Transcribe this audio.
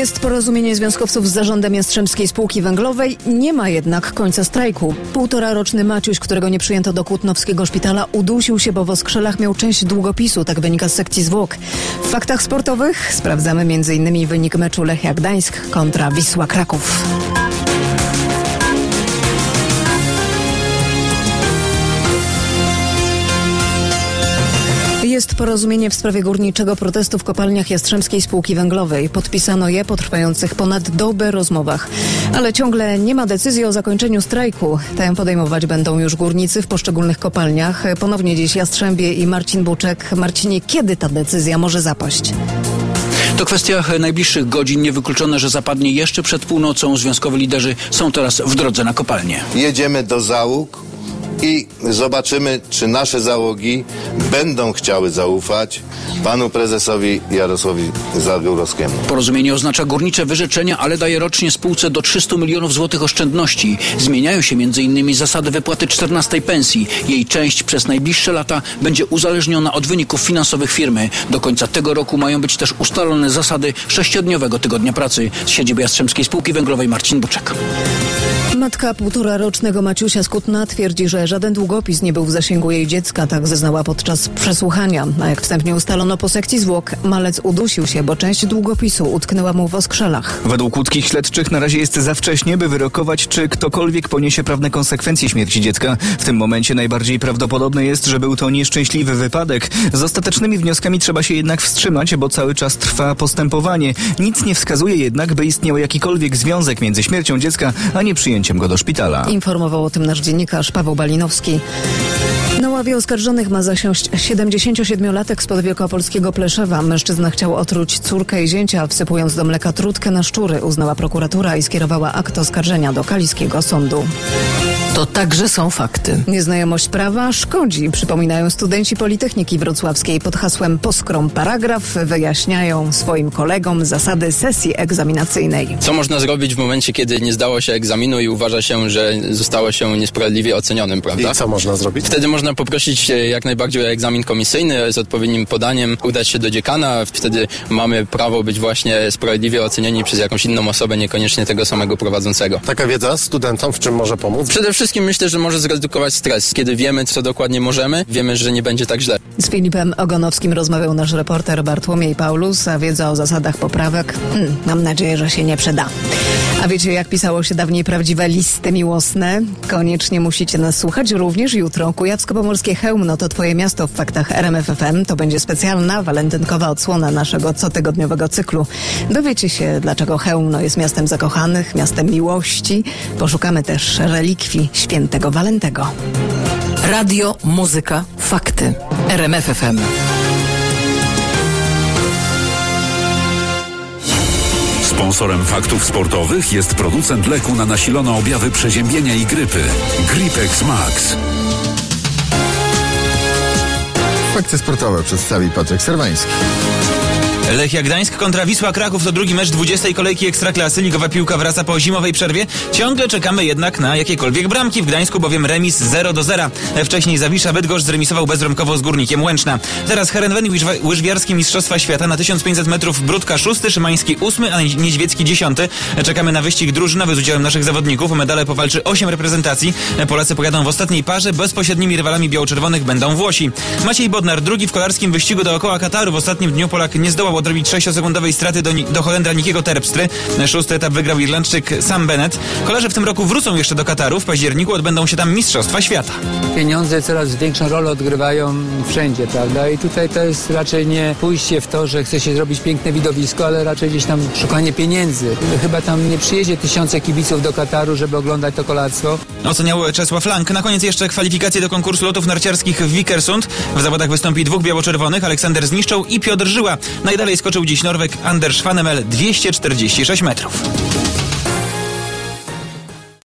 Jest porozumienie związkowców z zarządem Jastrzębskiej Spółki Węglowej, nie ma jednak końca strajku. 1,5-roczny Maciuś, którego nie przyjęto do kutnowskiego szpitala, udusił się, bo w oskrzelach miał część długopisu, tak wynika z sekcji zwłok. W faktach sportowych sprawdzamy m.in. wynik meczu Lechia Gdańsk kontra Wisła Kraków. Jest porozumienie w sprawie górniczego protestu w kopalniach Jastrzębskiej Spółki Węglowej. Podpisano je po trwających ponad dobę rozmowach. Ale ciągle nie ma decyzji o zakończeniu strajku. Tę podejmować będą już górnicy w poszczególnych kopalniach. Ponownie dziś Jastrzębie i Marcin Buczek. Marcinie, kiedy ta decyzja może zapaść? To kwestia najbliższych godzin. Niewykluczone, że zapadnie jeszcze przed północą. Związkowi liderzy są teraz w drodze na kopalnię. Jedziemy do załóg i zobaczymy, czy nasze załogi będą chciały zaufać panu prezesowi Jarosławowi Zagórowskiemu. Porozumienie oznacza górnicze wyrzeczenia, ale daje rocznie spółce do 300 milionów złotych oszczędności. Zmieniają się m.in. zasady wypłaty 14 pensji. Jej część przez najbliższe lata będzie uzależniona od wyników finansowych firmy. Do końca tego roku mają być też ustalone zasady 6-dniowego tygodnia pracy. Z siedziby Jastrzębskiej Spółki Węglowej Marcin Buczek. Matka 1,5-rocznego Maciusia z Kutna twierdzi, że żaden długopis nie był w zasięgu jej dziecka, tak zeznała podczas przesłuchania. A jak wstępnie ustalono po sekcji zwłok, malec udusił się, bo część długopisu utknęła mu w oskrzelach. Według łódzkich śledczych na razie jest za wcześnie, by wyrokować, czy ktokolwiek poniesie prawne konsekwencje śmierci dziecka. W tym momencie najbardziej prawdopodobne jest, że był to nieszczęśliwy wypadek. Z ostatecznymi wnioskami trzeba się jednak wstrzymać, bo cały czas trwa postępowanie. Nic nie wskazuje jednak, by istniał jakikolwiek związek między śmiercią dziecka, a nieprzyjęciem go do szpitala. Informował o tym nasz dziennikarz Paweł Balinowski. Na ławie oskarżonych ma zasiąść 77-latek spod wielkopolskiego Pleszewa. Mężczyzna chciał otruć córkę i zięcia, wsypując do mleka trutkę na szczury, uznała prokuratura i skierowała akt oskarżenia do kaliskiego sądu. To także są fakty. Nieznajomość prawa szkodzi, przypominają studenci Politechniki Wrocławskiej. Pod hasłem Poskrom paragraf wyjaśniają swoim kolegom zasady sesji egzaminacyjnej. Co można zrobić w momencie, kiedy nie zdało się egzaminu i uważa się, że zostało się niesprawiedliwie ocenionym, prawda? I co można zrobić? Wtedy można poprosić jak najbardziej o egzamin komisyjny z odpowiednim podaniem, udać się do dziekana. Wtedy mamy prawo być właśnie sprawiedliwie ocenieni przez jakąś inną osobę, niekoniecznie tego samego prowadzącego. Taka wiedza studentom w czym może pomóc? Przede wszystkim myślę, że może zredukować stres. Kiedy wiemy, co dokładnie możemy, wiemy, że nie będzie tak źle. Z Filipem Ogonowskim rozmawiał nasz reporter Bartłomiej Paulus, a wiedza o zasadach poprawek, mam nadzieję, że się nie przyda. A wiecie, jak pisało się dawniej prawdziwe listy miłosne? Koniecznie musicie nas słuchać również jutro. Kujawsko-Pomorskie Chełmno to twoje miasto w faktach RMF FM. To będzie specjalna, walentynkowa odsłona naszego cotygodniowego cyklu. Dowiecie się, dlaczego Chełmno jest miastem zakochanych, miastem miłości. Poszukamy też relikwii świętego Walentego. Radio, muzyka, fakty. RMF FM. Sponsorem faktów sportowych jest producent leku na nasilone objawy przeziębienia i grypy. Gripex Max. Fakty sportowe przedstawi Patryk Serwański. Lechia Gdańsk kontra Wisła Kraków to drugi mecz 20. kolejki Ekstraklasy. Ligowa piłka wraca po zimowej przerwie. Ciągle czekamy jednak na jakiekolwiek bramki w Gdańsku, bowiem remis 0-0. Wcześniej Zawisza Bydgoszcz zremisował bezbramkowo z Górnikiem Łęczna. Teraz Herenveen łyżwiarskie Mistrzostwa Świata na 1500 metrów. Brudka 6, Szymański 8, a Niedźwiecki 10. Czekamy na wyścig drużynowy z udziałem naszych zawodników. O medale powalczy 8 reprezentacji. Polacy pojadą w ostatniej parze. Bezpośrednimi rywalami biało-czerwonych będą Włosi. Maciej Bodnar, drugi w kolarskim wyścigu dookoła Kataru. W ostatnim dniu Polak nie zdołał odrobić 6-sekundowej straty do Holendra Nikiego Terpstry. 6. etap wygrał Irlandczyk Sam Bennett. Kolarze w tym roku wrócą jeszcze do Kataru. W październiku odbędą się tam Mistrzostwa Świata. Pieniądze coraz większą rolę odgrywają wszędzie, prawda? I tutaj to jest raczej nie pójście w to, że chce się zrobić piękne widowisko, ale raczej gdzieś tam szukanie pieniędzy. Chyba tam nie przyjedzie tysiące kibiców do Kataru, żeby oglądać to kolarstwo. Oceniał Czesław Lang. Na koniec jeszcze kwalifikacje do konkursu lotów narciarskich w Vikersund. W zawodach wystąpi 2 biało-czerwonych, Aleksander Zniszczał i Piotr Żyła. Najdalej skoczył dziś Norweg Anders Schwanemel 246 metrów.